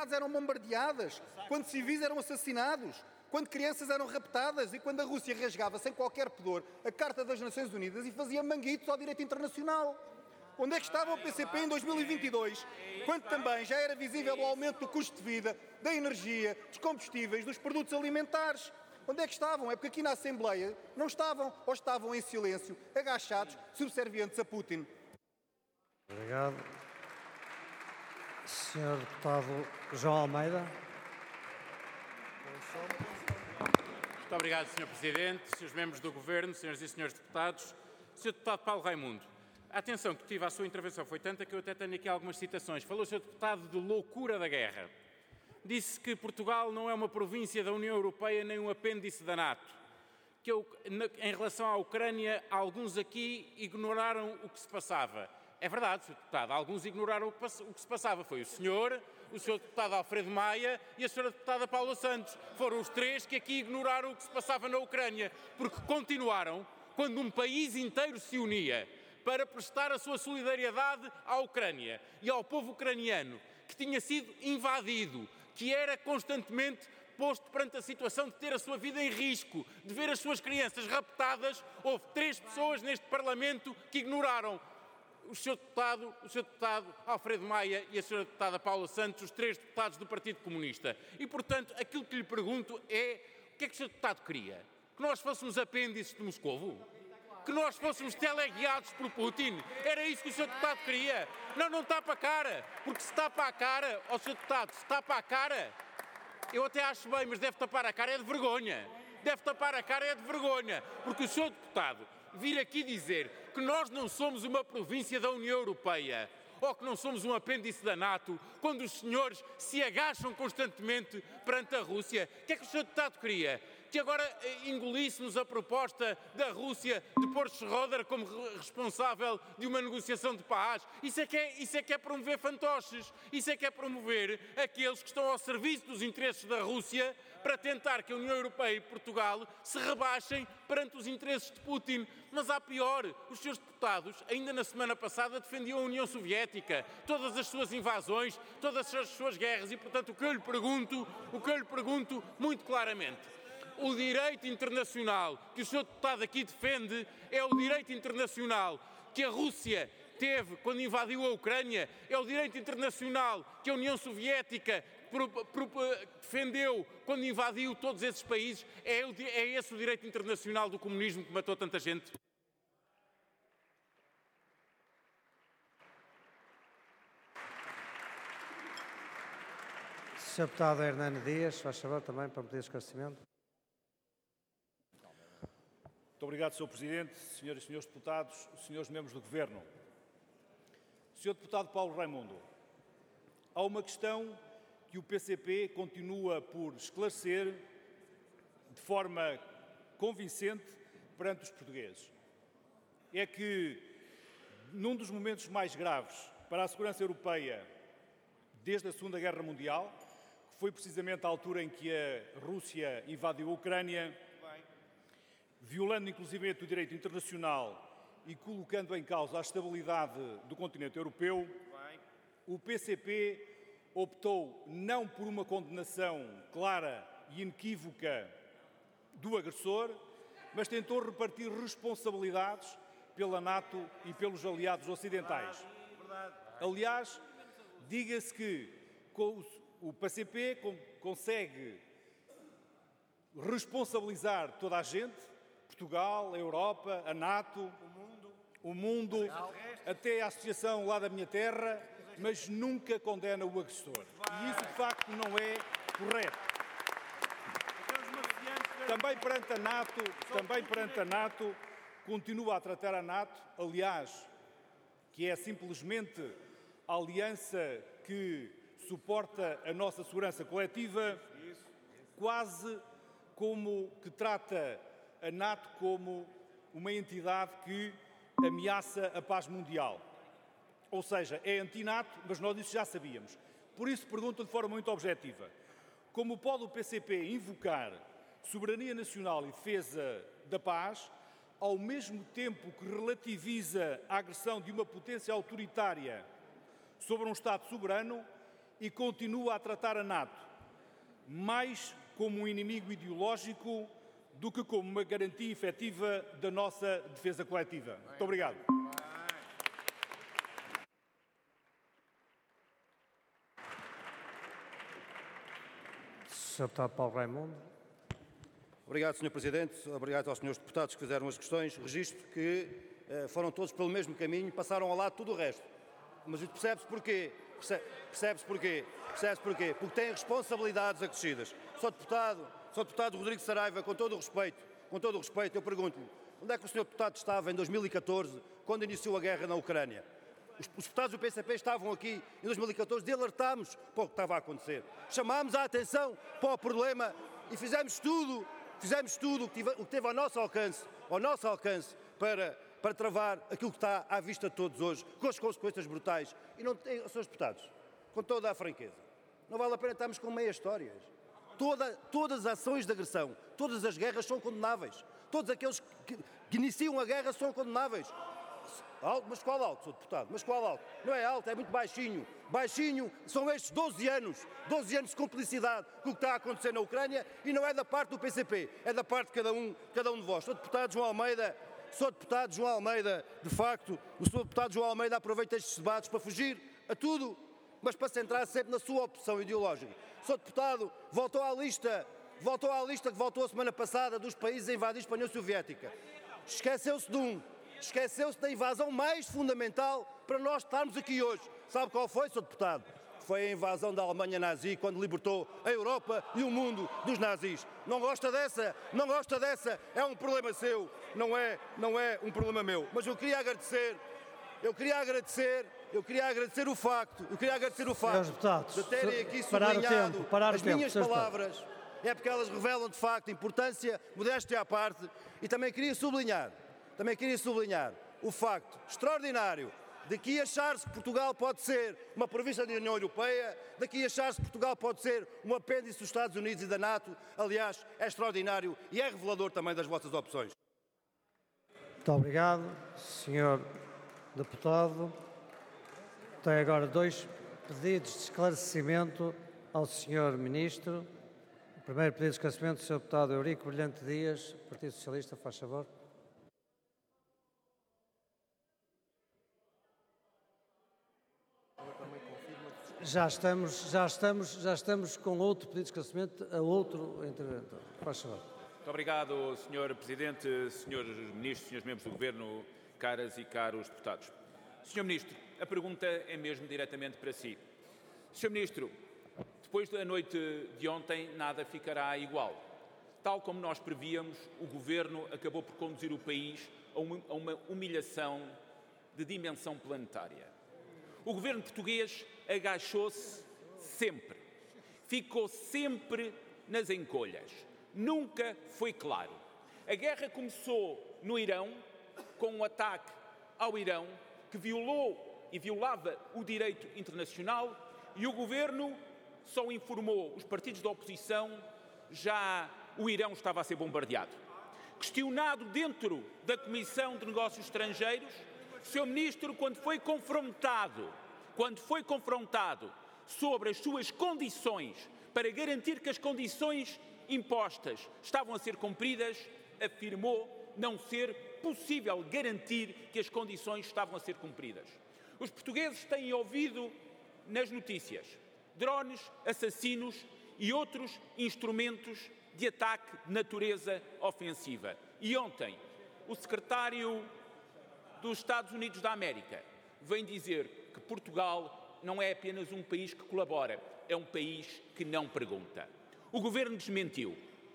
cidades eram bombardeadas, quando civis eram assassinados, quando crianças eram raptadas e quando a Rússia rasgava sem qualquer pudor a Carta das Nações Unidas e fazia manguitos ao direito internacional. Onde é que estava o PCP em 2022, quando também já era visível o aumento do custo de vida, da energia, dos combustíveis, dos produtos alimentares? Onde é que estavam? É porque aqui na Assembleia não estavam, ou estavam em silêncio, agachados, subservientes a Putin. Obrigado. Senhor Deputado João Almeida. Muito obrigado, Sr. Presidente, Srs. Membros do Governo, Sras. e Srs. Deputados. Sr. Deputado Paulo Raimundo, a atenção que tive à sua intervenção foi tanta que eu até tenho aqui algumas citações. Falou, Sr. Deputado, de loucura da guerra. Disse que Portugal não é uma província da União Europeia nem um apêndice da NATO. Que em relação à Ucrânia, alguns aqui ignoraram o que se passava. É verdade, Sr. Deputado, alguns ignoraram o que se passava. Foi o Sr. Deputado Alfredo Maia e a Sra. Deputada Paula Santos. Foram os três que aqui ignoraram o que se passava na Ucrânia, porque continuaram, quando um país inteiro se unia para prestar a sua solidariedade à Ucrânia e ao povo ucraniano, que tinha sido invadido, que era constantemente posto perante a situação de ter a sua vida em risco, de ver as suas crianças raptadas. Houve 3 pessoas neste Parlamento que ignoraram o Sr. Deputado Alfredo Maia e a Sra. Deputada Paula Santos, os 3 deputados do Partido Comunista. E, portanto, aquilo que lhe pergunto é: o que é que o Sr. Deputado queria? Que nós fôssemos apêndices de Moscovo? Que nós fôssemos teleguiados por Putin? Era isso que o Sr. Deputado queria? Não, não tapa a cara, porque se tapa a cara, ó Sr. Deputado, se tapa a cara, eu até acho bem, mas deve tapar a cara é de vergonha. Deve tapar a cara é de vergonha, porque o Sr. Deputado vir aqui dizer que nós não somos uma província da União Europeia ou que não somos um apêndice da NATO, quando os senhores se agacham constantemente perante a Rússia. O que é que o Sr. Deputado queria? Que agora engolíssemos a proposta da Rússia de pôr Schroeder como responsável de uma negociação de paz? Isso é que é promover fantoches. Isso é que é promover aqueles que estão ao serviço dos interesses da Rússia para tentar que a União Europeia e Portugal se rebaixem perante os interesses de Putin. Mas há pior, os seus deputados, ainda na semana passada, defendiam a União Soviética, todas as suas invasões, todas as suas guerras, e, portanto, o que eu lhe pergunto muito claramente: o direito internacional que o Sr. Deputado aqui defende é o direito internacional que a Rússia teve quando invadiu a Ucrânia? É o direito internacional que a União Soviética defendeu quando invadiu todos esses países? É esse o direito internacional do comunismo que matou tanta gente? Sr. Deputado Hernani Dias, faz favor também para pedir esclarecimento. Muito obrigado, Sr. Presidente, Senhoras e Senhores Deputados, Senhores Membros do Governo. Sr. Deputado Paulo Raimundo, há uma questão que o PCP continua por esclarecer de forma convincente perante os portugueses. É que, num dos momentos mais graves para a segurança europeia desde a Segunda Guerra Mundial, que foi precisamente a altura em que a Rússia invadiu a Ucrânia, violando inclusivamente o direito internacional e colocando em causa a estabilidade do continente europeu, o PCP optou não por uma condenação clara e inequívoca do agressor, mas tentou repartir responsabilidades pela NATO e pelos aliados ocidentais. Aliás, diga-se que o PCP consegue responsabilizar toda a gente, Portugal, a Europa, a NATO, o mundo, até a associação lá da minha terra, mas nunca condena o agressor. E isso, de facto, não é correto. Também perante a NATO, continua a tratar a NATO, aliás, que é simplesmente a aliança que suporta a nossa segurança coletiva, quase como que trata a NATO como uma entidade que ameaça a paz mundial. Ou seja, é anti-NATO, mas nós isso já sabíamos. Por isso pergunto de forma muito objetiva: como pode o PCP invocar soberania nacional e defesa da paz, ao mesmo tempo que relativiza a agressão de uma potência autoritária sobre um Estado soberano e continua a tratar a NATO mais como um inimigo ideológico do que como uma garantia efetiva da nossa defesa coletiva. Muito obrigado. Sr. Deputado Paulo Raimundo. Obrigado, Sr. Presidente. Obrigado aos senhores deputados que fizeram as questões. Registro que foram todos pelo mesmo caminho, passaram ao lado tudo o resto. Mas percebe-se porquê? Percebe-se porquê? Percebe-se porquê? Porque têm responsabilidades acrescidas. Sr. Deputado Rodrigo Saraiva, com todo o respeito, eu pergunto-lhe, onde é que o Sr. Deputado estava em 2014, quando iniciou a guerra na Ucrânia? Os deputados do PCP estavam aqui em 2014 e alertámos para o que estava a acontecer. Chamámos a atenção para o problema e fizemos tudo o que teve ao nosso alcance para travar aquilo que está à vista de todos hoje, com as consequências brutais. E não tem, senhores deputados, com toda a franqueza, não vale a pena estarmos com meias histórias. Todas as ações de agressão, todas as guerras são condenáveis. Todos aqueles que iniciam a guerra são condenáveis. Alto, mas qual alto, Sr. Deputado? Mas qual alto? Não é alto, é muito baixinho. Baixinho são estes 12 anos de cumplicidade com o que está a acontecer na Ucrânia e não é da parte do PCP, é da parte de cada um de vós. Sr. Deputado João Almeida, de facto, o Sr. Deputado João Almeida aproveita estes debates para fugir a tudo, mas para centrar sempre na sua opção ideológica. Sr. Deputado voltou à lista que voltou a semana passada dos países invadidos pela União Soviética. Esqueceu-se da invasão mais fundamental para nós estarmos aqui hoje. Sabe qual foi, Sr. Deputado? Foi a invasão da Alemanha nazi quando libertou a Europa e o mundo dos nazis. Não gosta dessa? Não gosta dessa? É um problema seu, não é um problema meu. Mas eu queria agradecer o facto de terem aqui sublinhado as minhas palavras. É porque elas revelam de facto importância, modéstia à parte, e também queria sublinhar o facto extraordinário de que achar-se que Portugal pode ser uma província da União Europeia, daqui achar-se que Portugal pode ser um apêndice dos Estados Unidos e da NATO, aliás, é extraordinário e é revelador também das vossas opções. Muito obrigado, Sr. Deputado. Tenho agora 2 pedidos de esclarecimento ao Sr. Ministro. O primeiro pedido de esclarecimento do Sr. Deputado Eurico Brilhante Dias, Partido Socialista, faz favor. Já estamos com outro pedido de esclarecimento a outro interventor. Faz favor. Muito obrigado, Sr. Presidente, Srs. Ministros, Srs. Membros do Governo, caras e caros deputados. Sr. Ministro, a pergunta é mesmo diretamente para si. Sr. Ministro, depois da noite de ontem, nada ficará igual. Tal como nós prevíamos, o Governo acabou por conduzir o país a uma humilhação de dimensão planetária. O Governo português agachou-se sempre, ficou sempre nas encolhas, nunca foi claro. A guerra começou no Irão, com um ataque ao Irão que violou e violava o direito internacional, e o Governo só informou os partidos da oposição, já o Irão estava a ser bombardeado. Questionado dentro da Comissão de Negócios Estrangeiros, o Sr. Ministro, quando foi confrontado sobre as suas condições para garantir que as condições impostas estavam a ser cumpridas, afirmou não ser possível garantir que as condições estavam a ser cumpridas. Os portugueses têm ouvido nas notícias drones, assassinos e outros instrumentos de ataque de natureza ofensiva. E ontem, o secretário dos Estados Unidos da América vem dizer que Portugal não é apenas um país que colabora, é um país que não pergunta. O Governo desmentiu,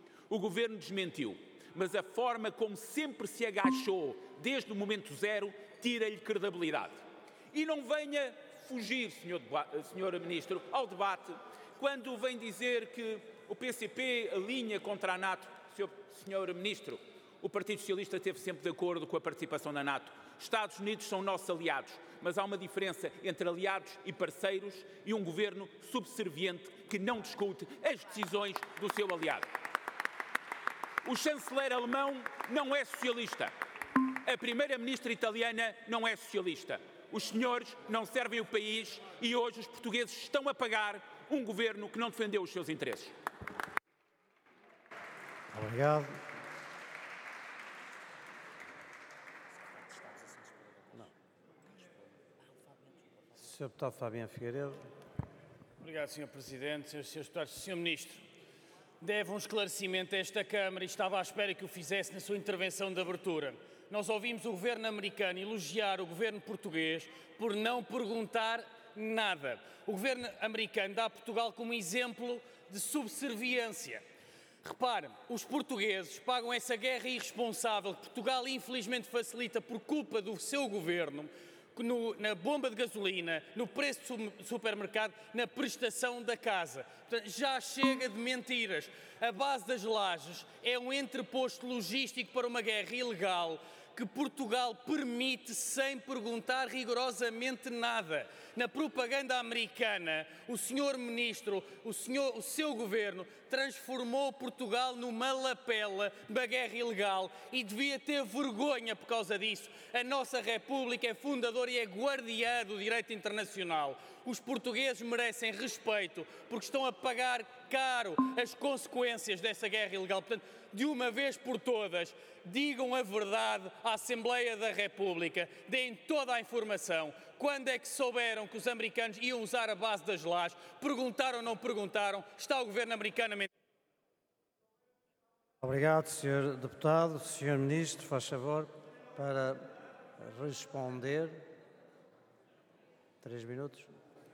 mas a forma como sempre se agachou desde o momento zero tira-lhe credibilidade. E não venha fugir, Sr. Ministro, ao debate quando vem dizer que o PCP alinha contra a NATO. Sr. Ministro, o Partido Socialista esteve sempre de acordo com a participação na NATO. Estados Unidos são nossos aliados, mas há uma diferença entre aliados e parceiros e um governo subserviente que não discute as decisões do seu aliado. O chanceler alemão não é socialista. A primeira-ministra italiana não é socialista. Os senhores não servem o país e hoje os portugueses estão a pagar um governo que não defendeu os seus interesses. Obrigado. Sr. Deputado Fabiano Figueiredo. Obrigado, Sr. Presidente. Srs. Deputados, Sr. Ministro, deve um esclarecimento a esta Câmara e estava à espera que o fizesse na sua intervenção de abertura. Nós ouvimos o governo americano elogiar o governo português por não perguntar nada. O governo americano dá Portugal como exemplo de subserviência. Repare, os portugueses pagam essa guerra irresponsável que Portugal infelizmente facilita por culpa do seu governo, na bomba de gasolina, no preço do supermercado, na prestação da casa. Portanto, já chega de mentiras. A base das lajes é um entreposto logístico para uma guerra ilegal que Portugal permite sem perguntar rigorosamente nada. Na propaganda americana, o senhor ministro, o seu governo, transformou Portugal numa lapela da guerra ilegal e devia ter vergonha por causa disso. A nossa República é fundadora e é guardiã do direito internacional. Os portugueses merecem respeito porque estão a pagar caro as consequências dessa guerra ilegal. Portanto, de uma vez por todas, digam a verdade à Assembleia da República, deem toda a informação. Quando é que souberam que os americanos iam usar a base das lajes? Perguntaram ou não perguntaram? Está o governo americano a mentir? Obrigado, Sr. Deputado. Sr. Ministro, faz favor, para responder. 3 minutos.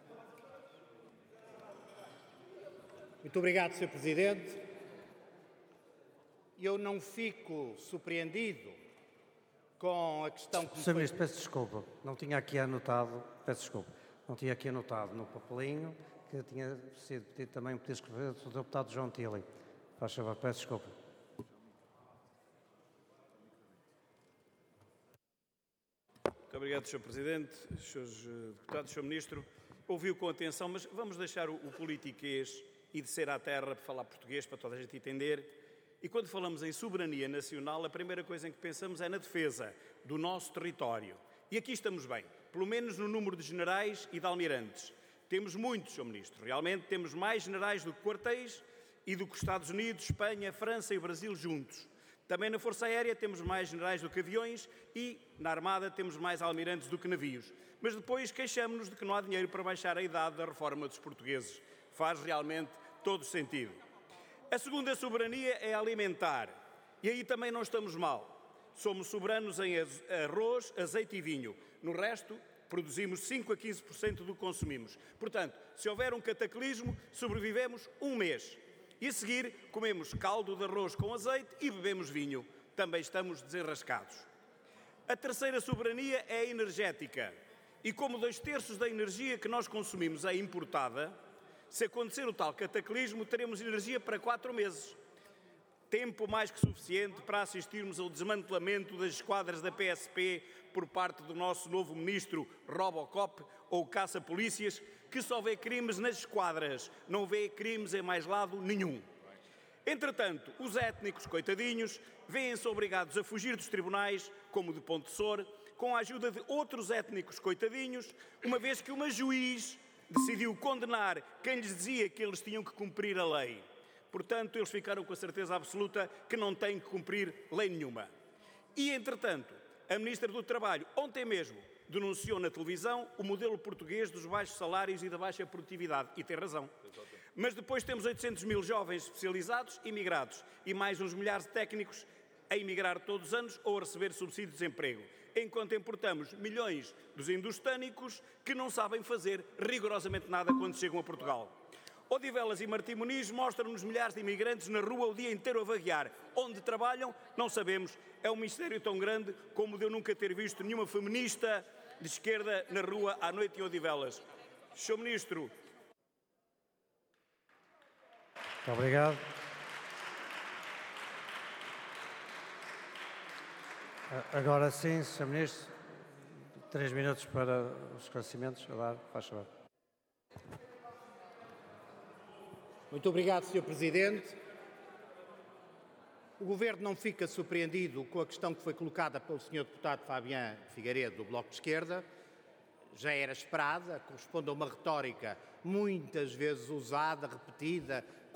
Muito obrigado, Sr. Presidente. Eu não fico surpreendido com a questão que me Sr. Ministro, peço desculpa. Não tinha aqui anotado, peço desculpa, não tinha aqui anotado no papelinho que tinha sido pedido também um pedido de esclarecimento do deputado João Tilly. Faz favor, peço desculpa. Muito obrigado, Sr. Presidente, Srs. Deputados, Sr. Ministro. Ouviu com atenção, mas vamos deixar o politiquês e descer à terra para falar português, para toda a gente entender. E quando falamos em soberania nacional, a primeira coisa em que pensamos é na defesa do nosso território. E aqui estamos bem, pelo menos no número de generais e de almirantes. Temos muitos, Sr. Ministro. Realmente temos mais generais do que quartéis e do que os Estados Unidos, Espanha, França e o Brasil juntos. Também na Força Aérea temos mais generais do que aviões e na Armada temos mais almirantes do que navios. Mas depois queixamos-nos de que não há dinheiro para baixar a idade da reforma dos portugueses. Faz realmente todo sentido. A segunda soberania é alimentar. E aí também não estamos mal. Somos soberanos em arroz, azeite e vinho. No resto, produzimos 5 a 15% do que consumimos. Portanto, se houver um cataclismo, sobrevivemos um mês. E a seguir, comemos caldo de arroz com azeite e bebemos vinho. Também estamos desenrascados. A terceira soberania é a energética. E como 2/3 da energia que nós consumimos é importada, se acontecer o tal cataclismo, teremos energia para 4 meses. Tempo mais que suficiente para assistirmos ao desmantelamento das esquadras da PSP por parte do nosso novo ministro Robocop ou caça-polícias, que só vê crimes nas esquadras, não vê crimes em mais lado nenhum. Entretanto, os étnicos coitadinhos vêem-se obrigados a fugir dos tribunais, como de Pontessor, com a ajuda de outros étnicos coitadinhos, uma vez que uma juiz decidiu condenar quem lhes dizia que eles tinham que cumprir a lei. Portanto, eles ficaram com a certeza absoluta que não têm que cumprir lei nenhuma. E, entretanto, a Ministra do Trabalho, ontem mesmo, denunciou na televisão o modelo português dos baixos salários e da baixa produtividade. E tem razão. Mas depois temos 800 mil jovens especializados imigrados e mais uns milhares de técnicos a emigrar todos os anos ou a receber subsídio de desemprego, enquanto importamos milhões dos indostânicos que não sabem fazer rigorosamente nada quando chegam a Portugal. Odivelas e Martim Muniz mostram-nos milhares de imigrantes na rua o dia inteiro a vaguear. Onde trabalham, não sabemos. É um mistério tão grande como de eu nunca ter visto nenhuma feminista de esquerda na rua à noite em Odivelas. Sr. Ministro. Muito obrigado. Agora sim, Sr. Ministro, 3 minutos para os esclarecimentos. Faz favor. Muito obrigado, Sr. Presidente. O Governo não fica surpreendido com a questão que foi colocada pelo Sr. Deputado Fabiano Figueiredo, do Bloco de Esquerda. já era esperada, corresponde a uma retórica muitas vezes usada, repetida,